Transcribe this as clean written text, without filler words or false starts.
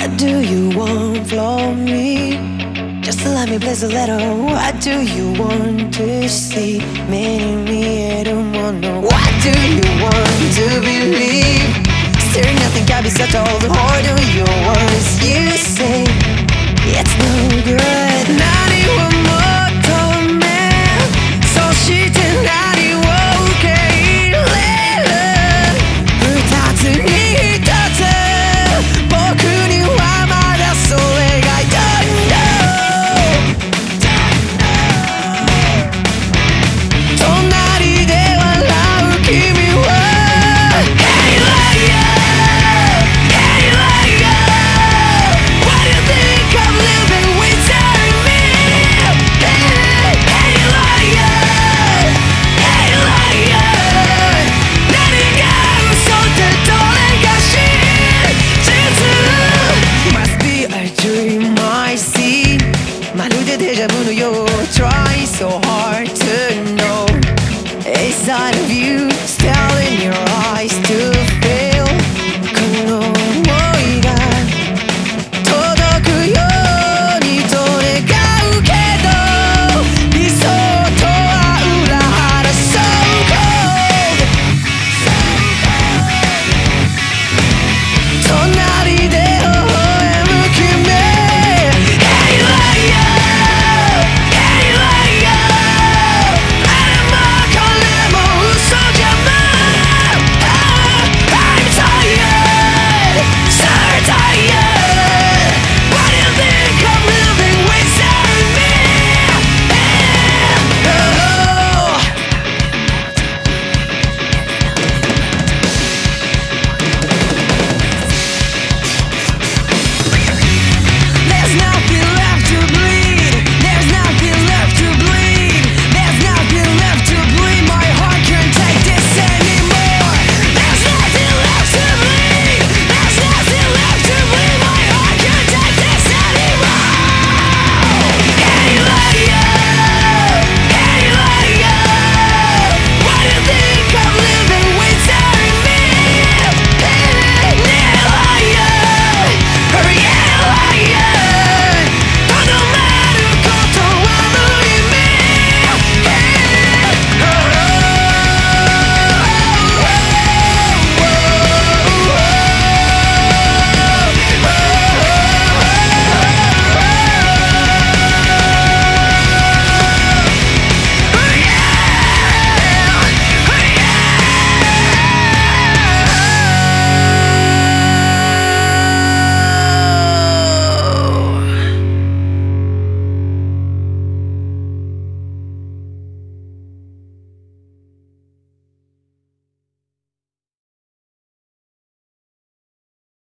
What do you want from me? Just to let me place a letter. What do you want to see? Meaning me, I don't want no. What do you want to believe? Still nothing can be settled. Or do you want you say it's no good?